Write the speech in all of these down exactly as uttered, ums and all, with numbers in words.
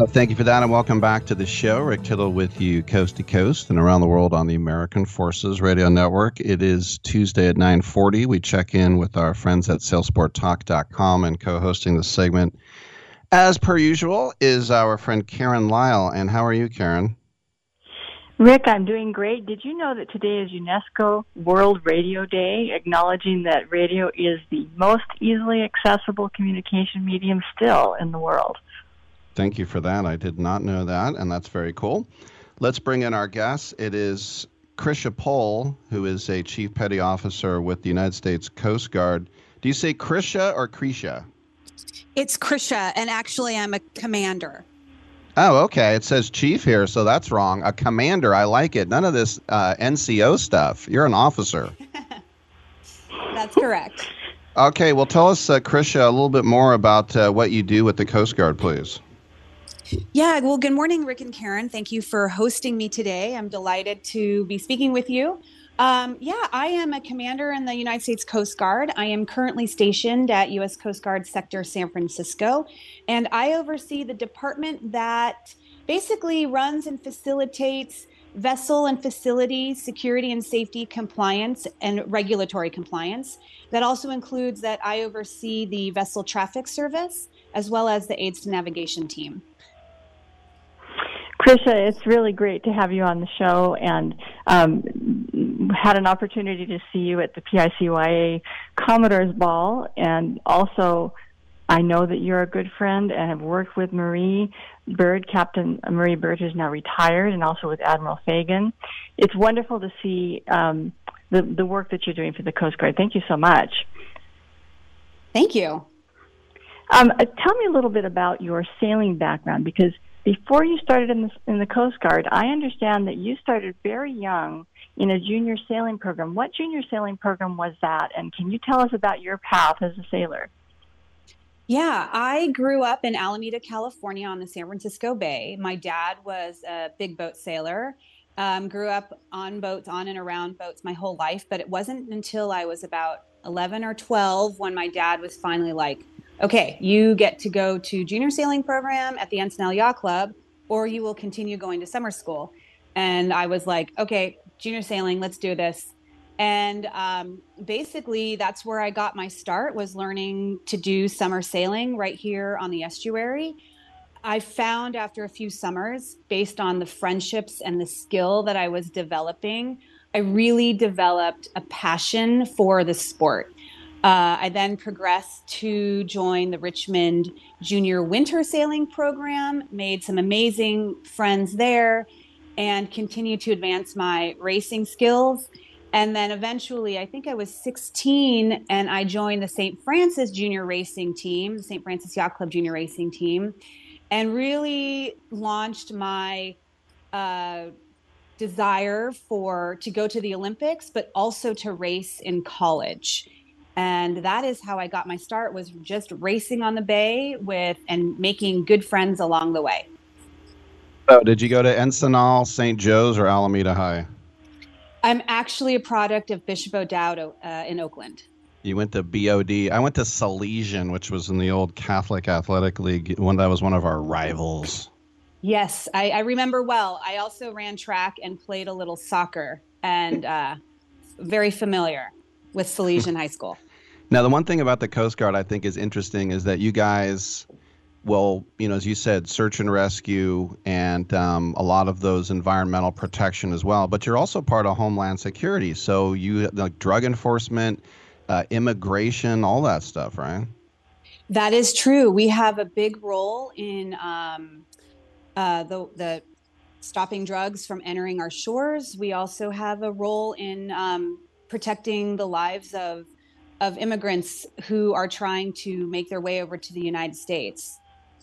Oh, thank you for that, and welcome back to the show. Rick Tittle with you coast to coast and around the world on the American Forces Radio Network. It is Tuesday at nine forty. We check in with our friends at sailsport talk dot com, and co-hosting the segment, as per usual, is our friend Karen Lyle. And how are you, Karen? Rick, I'm doing great. Did you know that today is UNESCO World Radio Day, acknowledging that radio is the most easily accessible communication medium still in the world? Thank you for that. I did not know that, and that's very cool. Let's bring in our guests. It is Krisha Pohl, who is a Chief Petty Officer with the United States Coast Guard. Do you say Krisha or Krisha? It's Krisha, and actually I'm a commander. Oh, okay. It says chief here, so that's wrong. A commander, I like it. None of this uh, N C O stuff. You're an officer. That's correct. Okay, well, tell us, uh, Krisha, a little bit more about uh, what you do with the Coast Guard, please. Yeah, well, good morning, Rick and Karen. Thank you for hosting me today. I'm delighted to be speaking with you. Um, yeah, I am a commander in the United States Coast Guard. I am currently stationed at U S Coast Guard Sector San Francisco, and I oversee the department that basically runs and facilitates vessel and facility security and safety compliance and regulatory compliance. That also includes that I oversee the vessel traffic service as well as the aids to navigation team. Krisha, it's really great to have you on the show, and um, had an opportunity to see you at the P I C Y A Commodore's Ball, and also I know that you're a good friend and have worked with Marie Byrd, Captain Marie Byrd, who's now retired, and also with Admiral Fagan. It's wonderful to see um, the, the work that you're doing for the Coast Guard. Thank you so much. Thank you. Um, uh, tell me a little bit about your sailing background, because before you started in the, in the Coast Guard, I understand that you started very young in a junior sailing program. What junior sailing program was that? And can you tell us about your path as a sailor? Yeah, I grew up in Alameda, California on the San Francisco Bay. My dad was a big boat sailor. Um, grew up on boats, on and around boats my whole life, but it wasn't until I was about eleven or twelve when my dad was finally like, okay, you get to go to junior sailing program at the Encinal Yacht Club, or you will continue going to summer school. And I was like, okay, junior sailing, let's do this. And um, basically that's where I got my start, was learning to do summer sailing right here on the estuary. I found after a few summers, based on the friendships and the skill that I was developing, I really developed a passion for the sport. Uh, I then progressed to join the Richmond Junior Winter Sailing Program, made some amazing friends there, and continued to advance my racing skills. And then eventually, I think I was sixteen, and I joined the Saint Francis Junior Racing Team, the Saint Francis Yacht Club Junior Racing Team, and really launched my uh, desire for to go to the Olympics, but also to race in college. And that is how I got my start, was just racing on the bay with and making good friends along the way. So did you go to Encinal, Saint Joe's, or Alameda High? I'm actually a product of Bishop O'Dowd uh, in Oakland. You went to B O D. I went to Salesian, which was in the old Catholic Athletic League. One that was one of our rivals. Yes, I, I remember well. I also ran track and played a little soccer, and uh, very familiar with Salesian High School. Now, the one thing about the Coast Guard I think is interesting is that you guys will, you know, as you said, search and rescue and um, a lot of those environmental protection as well. But you're also part of Homeland Security. So you like drug enforcement, uh, immigration, all that stuff, right? That is true. We have a big role in um, uh, the the stopping drugs from entering our shores. We also have a role in um, protecting the lives of of immigrants who are trying to make their way over to the United States.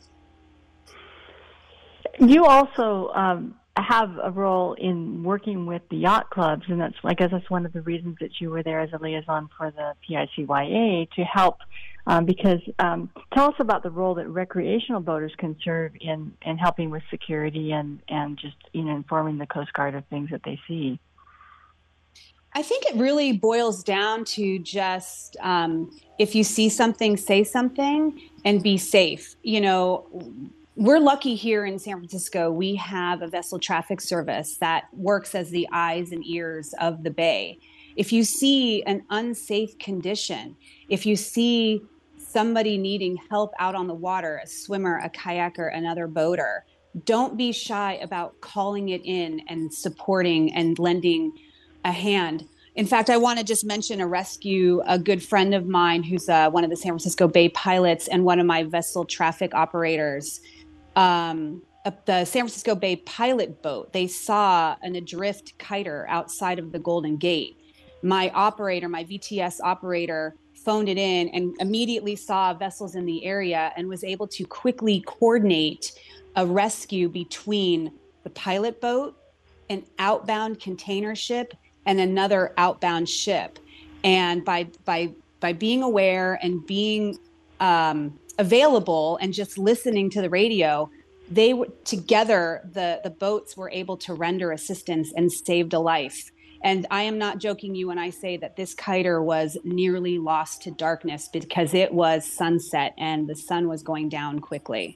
You also um, have a role in working with the yacht clubs, and that's, I guess that's one of the reasons that you were there as a liaison for the P I C Y A, to help, um, because um, tell us about the role that recreational boaters can serve in, in helping with security and, and just, you know, informing the Coast Guard of things that they see. I think it really boils down to just um, if you see something, say something and be safe. You know, we're lucky here in San Francisco. We have a vessel traffic service that works as the eyes and ears of the bay. If you see an unsafe condition, if you see somebody needing help out on the water, a swimmer, a kayaker, another boater, don't be shy about calling it in and supporting and lending a hand. In fact, I want to just mention a rescue, a good friend of mine who's uh, one of the San Francisco Bay pilots and one of my vessel traffic operators. Um, the San Francisco Bay pilot boat, they saw an adrift kiter outside of the Golden Gate. My operator, my V T S operator, phoned it in and immediately saw vessels in the area and was able to quickly coordinate a rescue between the pilot boat, an outbound container ship, and another outbound ship. And by by by being aware and being um, available and just listening to the radio, they were together, the, the boats were able to render assistance and saved a life. And I am not joking you when I say that this kiter was nearly lost to darkness because it was sunset and the sun was going down quickly.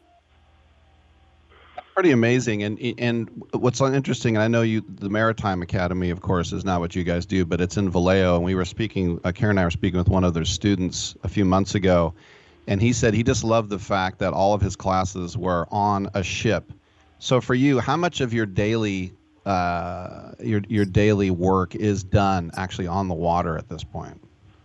Pretty amazing. And and what's interesting, and I know you, the Maritime Academy, of course, is not what you guys do, but it's in Vallejo. And we were speaking, uh, Karen and I were speaking with one of their students a few months ago. And he said he just loved the fact that all of his classes were on a ship. So for you, how much of your daily uh, your your daily work is done actually on the water at this point?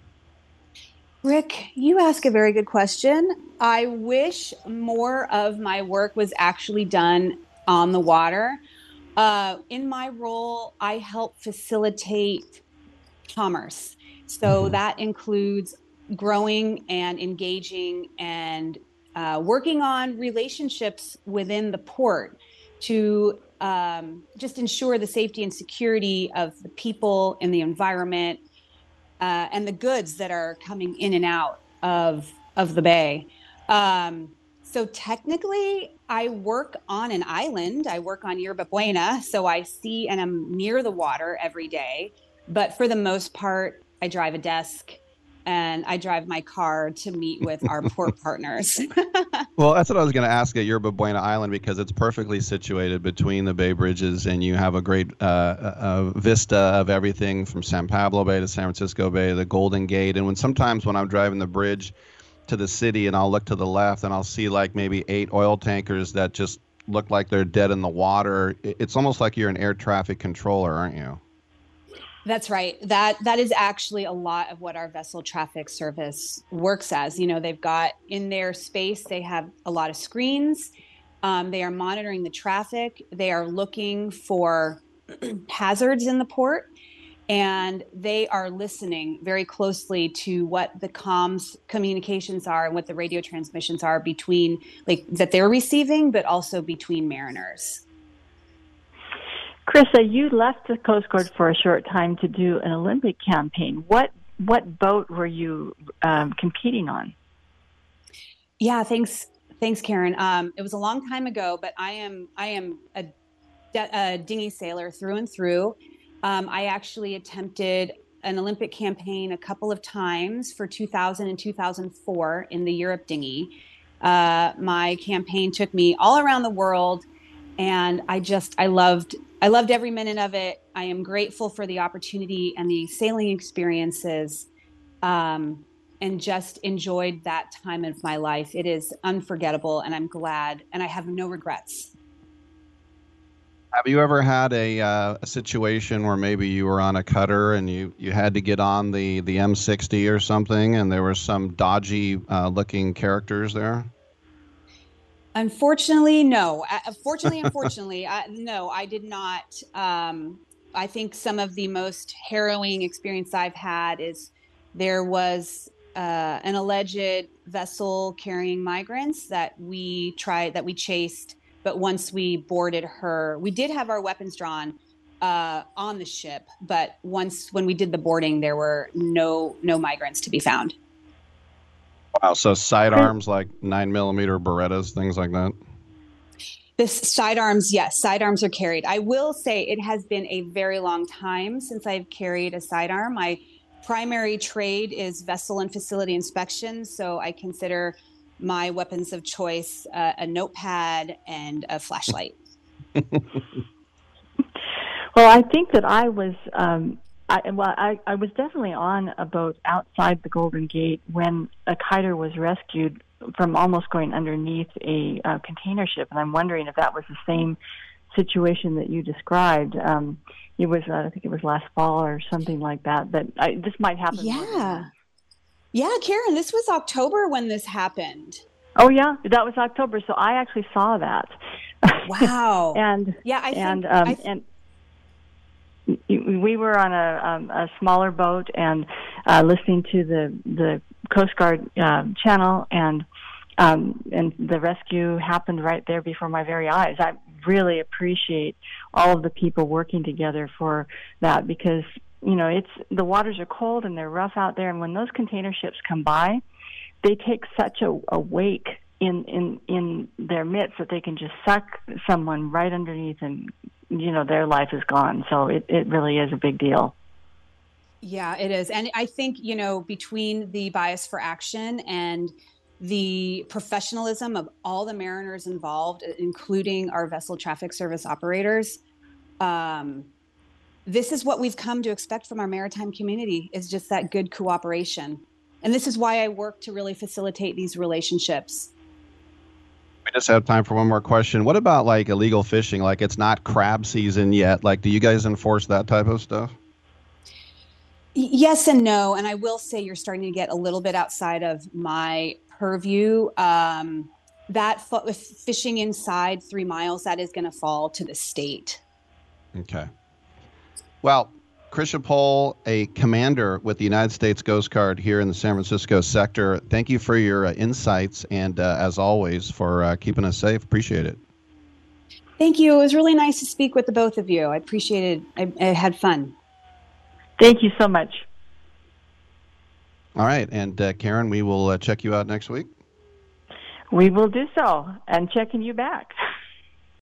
Rick, you ask a very good question. I wish more of my work was actually done on the water. Uh, in my role, I help facilitate commerce. So mm-hmm. that includes growing and engaging and uh, working on relationships within the port to um, just ensure the safety and security of the people and the environment uh, and the goods that are coming in and out of of the bay. Um, so technically, I work on an island. I work on Yerba Buena, so I see and I'm near the water every day. But for the most part, I drive a desk and I drive my car to meet with our port partners. Well, that's what I was going to ask at Yerba Buena Island, because it's perfectly situated between the Bay Bridges, and you have a great uh, uh, vista of everything from San Pablo Bay to San Francisco Bay, the Golden Gate. And when sometimes when I'm driving the bridge to the city and I'll look to the left and I'll see like maybe eight oil tankers that just look like they're dead in the water, it's almost like you're an air traffic controller, aren't you? That's right. That that is actually a lot of what our vessel traffic service works as. You know, they've got in their space, they have a lot of screens. Um, they are monitoring the traffic. They are looking for hazards in the port, and they are listening very closely to what the comms communications are and what the radio transmissions are between, like that they're receiving, but also between mariners. Krista, you left the Coast Guard for a short time to do an Olympic campaign. What what boat were you um, competing on? Yeah, thanks, thanks, Karen. Um, it was a long time ago, but I am I am a, a dinghy sailor through and through. Um, I actually attempted an Olympic campaign a couple of times for two thousand and two thousand four in the Europe dinghy. Uh, my campaign took me all around the world, and I just I loved. I loved every minute of it. I am grateful for the opportunity and the sailing experiences, um, and just enjoyed that time of my life. It is unforgettable, and I'm glad, and I have no regrets. Have you ever had a, uh, a situation where maybe you were on a cutter and you, you had to get on the, the M sixty or something, and there were some dodgy uh, looking characters there? Unfortunately, no. Uh, fortunately, unfortunately, I, no, I did not. Um, I think some of the most harrowing experience I've had is there was uh, an alleged vessel carrying migrants that we tried, that we chased. But once we boarded her, we did have our weapons drawn uh, on the ship. But once when we did the boarding, there were no no migrants to be found. Wow, so sidearms like nine millimeter Berettas, things like that? This sidearms, yes, sidearms are carried. I will say it has been a very long time since I've carried a sidearm. My primary trade is vessel and facility inspection, so I consider my weapons of choice, uh, a notepad and a flashlight. Well, I think that I was, um, I, well, I, I was definitely on a boat outside the Golden Gate when a kiter was rescued from almost going underneath a uh, container ship, and I'm wondering if that was the same situation that you described. Um, it was, uh, I think it was last fall or something like that. That I, this might happen. Yeah, yeah, Karen, this was October when this happened. Oh yeah, that was October. So I actually saw that. Wow. and yeah, I think, and um, I th- and. We were on a, um, a smaller boat and uh, listening to the the Coast Guard uh, channel, and um, and the rescue happened right there before my very eyes. I really appreciate all of the people working together for that, because you know it's the waters are cold and they're rough out there, and when those container ships come by, they take such a, a wake in, in in their midst that they can just suck someone right underneath, and you know, their life is gone. So it, it really is a big deal. Yeah, it is. And I think, you know, between the Bias for Action and the professionalism of all the mariners involved, including our vessel traffic service operators, um, this is what we've come to expect from our maritime community, is just that good cooperation. And this is why I work to really facilitate these relationships. We just have time for one more question. What about like illegal fishing? Like it's not crab season yet. Like, do you guys enforce that type of stuff? Yes and no. And I will say you're starting to get a little bit outside of my purview. Um, that f- fishing inside three miles, that is going to fall to the state. Okay. Well, Krisha Pohl, a commander with the United States Coast Guard here in the San Francisco sector, thank you for your uh, insights and, uh, as always, for uh, keeping us safe. Appreciate it. Thank you. It was really nice to speak with the both of you. I appreciated it. I, I had fun. Thank you so much. All right. And, uh, Karen, we will uh, check you out next week. We will do so, and checking you back.